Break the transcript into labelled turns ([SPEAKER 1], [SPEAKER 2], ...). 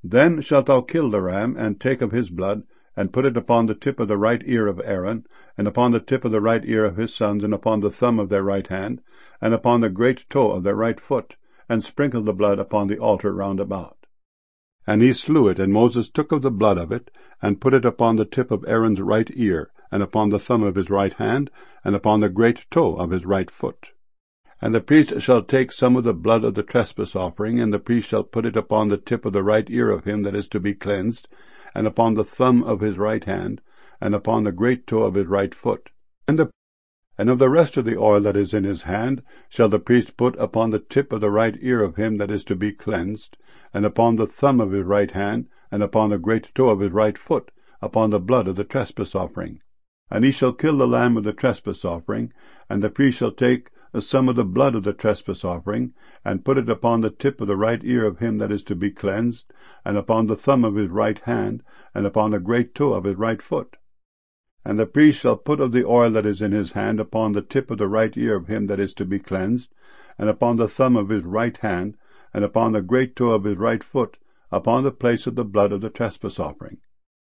[SPEAKER 1] Then shalt thou kill the ram, and take of his blood, and put it upon the tip of the right ear of Aaron, and upon the tip of the right ear of his sons, and upon the thumb of their right hand, and upon the great toe of their right foot, and sprinkle the blood upon the altar round about. And he slew it, and Moses took of the blood of it, and put it upon the tip of Aaron's right ear, and upon the thumb of his right hand, and upon the great toe of his right foot. And the priest shall take some of the blood of the trespass offering, and the priest shall put it upon the tip of the right ear of him that is to be cleansed, and upon the thumb of his right hand, and upon the great toe of his right foot. And of the rest of the oil that is in his hand shall the priest put upon the tip of the right ear of him that is to be cleansed, and upon the thumb of his right hand, and upon the great toe of his right foot, upon the blood of the trespass offering. And he shall kill the lamb of the trespass offering, and the priest shall take some of the blood of the trespass offering, and put it upon the tip of the right ear of him that is to be cleansed, and upon the thumb of his right hand, and upon the great toe of his right foot. And the priest shall put of the oil that is in his hand upon the tip of the right ear of him that is to be cleansed, and upon the thumb of his right hand, and upon the great toe of his right foot, upon the place of the blood of the trespass offering.